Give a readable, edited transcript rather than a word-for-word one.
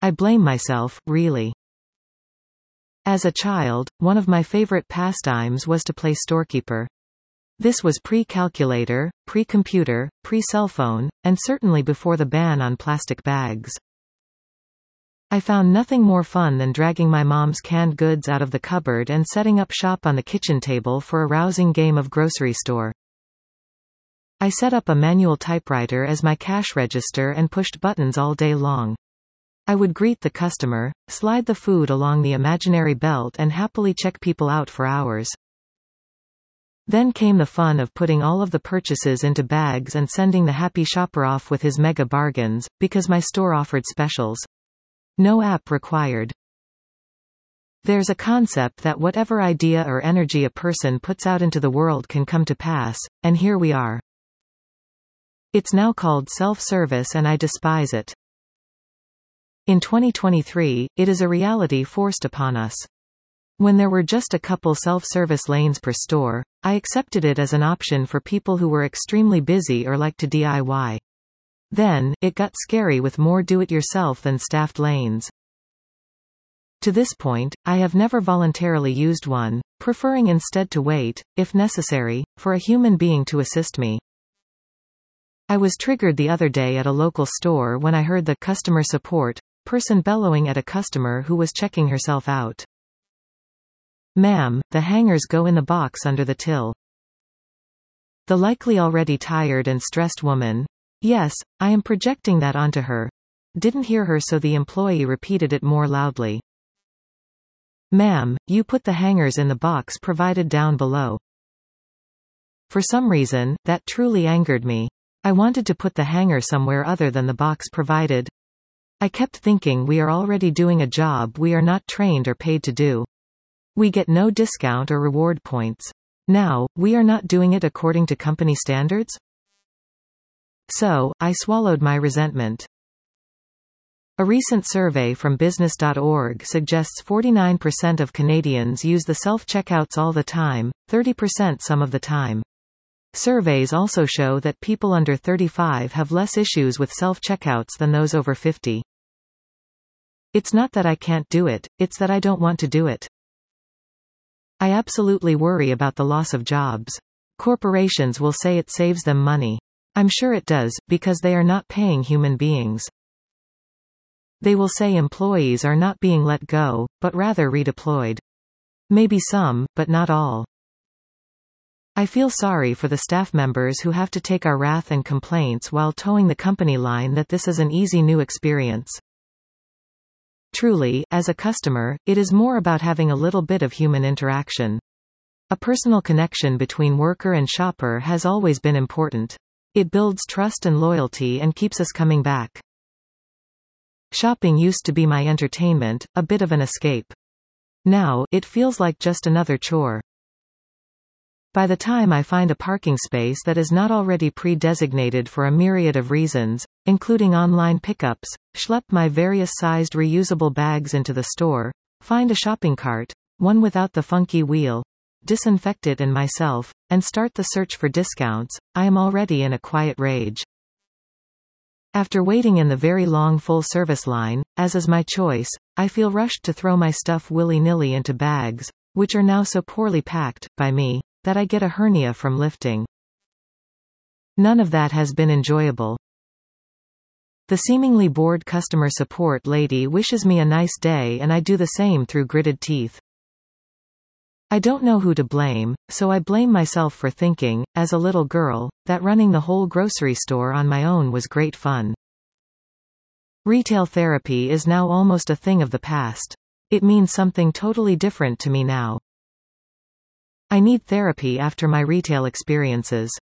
I blame myself, really. As a child, one of my favorite pastimes was to play storekeeper. This was pre-calculator, pre-computer, pre-cell phone, and certainly before the ban on plastic bags. I found nothing more fun than dragging my mom's canned goods out of the cupboard and setting up shop on the kitchen table for a rousing game of grocery store. I set up a manual typewriter as my cash register and pushed buttons all day long. I would greet the customer, slide the food along the imaginary belt and happily check people out for hours. Then came the fun of putting all of the purchases into bags and sending the happy shopper off with his mega bargains, because my store offered specials. No app required. There's a concept that whatever idea or energy a person puts out into the world can come to pass, and here we are. It's now called self-service and I despise it. In 2023, it is a reality forced upon us. When there were just a couple self-service lanes per store, I accepted it as an option for people who were extremely busy or like to DIY. Then, it got scary with more do-it-yourself than staffed lanes. To this point, I have never voluntarily used one, preferring instead to wait, if necessary, for a human being to assist me. I was triggered the other day at a local store when I heard the customer support person bellowing at a customer who was checking herself out. "Ma'am, the hangers go in the box under the till." The likely already tired and stressed woman. Yes, I am projecting that onto her. Didn't hear her, so the employee repeated it more loudly. "Ma'am, you put the hangers in the box provided down below." For some reason, that truly angered me. I wanted to put the hanger somewhere other than the box provided. I kept thinking, we are already doing a job we are not trained or paid to do. We get no discount or reward points. Now, we are not doing it according to company standards? So, I swallowed my resentment. A recent survey from Business.org suggests 49% of Canadians use the self-checkouts all the time, 30% some of the time. Surveys also show that people under 35 have less issues with self-checkouts than those over 50. It's not that I can't do it, it's that I don't want to do it. I absolutely worry about the loss of jobs. Corporations will say it saves them money. I'm sure it does, because they are not paying human beings. They will say employees are not being let go, but rather redeployed. Maybe some, but not all. I feel sorry for the staff members who have to take our wrath and complaints while towing the company line that this is an easy new experience. Truly, as a customer, it is more about having a little bit of human interaction. A personal connection between worker and shopper has always been important. It builds trust and loyalty and keeps us coming back. Shopping used to be my entertainment, a bit of an escape. Now, it feels like just another chore. By the time I find a parking space that is not already pre-designated for a myriad of reasons, including online pickups, schlep my various sized reusable bags into the store, find a shopping cart, one without the funky wheel, disinfect it and myself, and start the search for discounts, I am already in a quiet rage. After waiting in the very long full-service line, as is my choice, I feel rushed to throw my stuff willy-nilly into bags, which are now so poorly packed, by me, that I get a hernia from lifting. None of that has been enjoyable. The seemingly bored customer support lady wishes me a nice day and I do the same through gritted teeth. I don't know who to blame, so I blame myself for thinking, as a little girl, that running the whole grocery store on my own was great fun. Retail therapy is now almost a thing of the past. It means something totally different to me now. I need therapy after my retail experiences.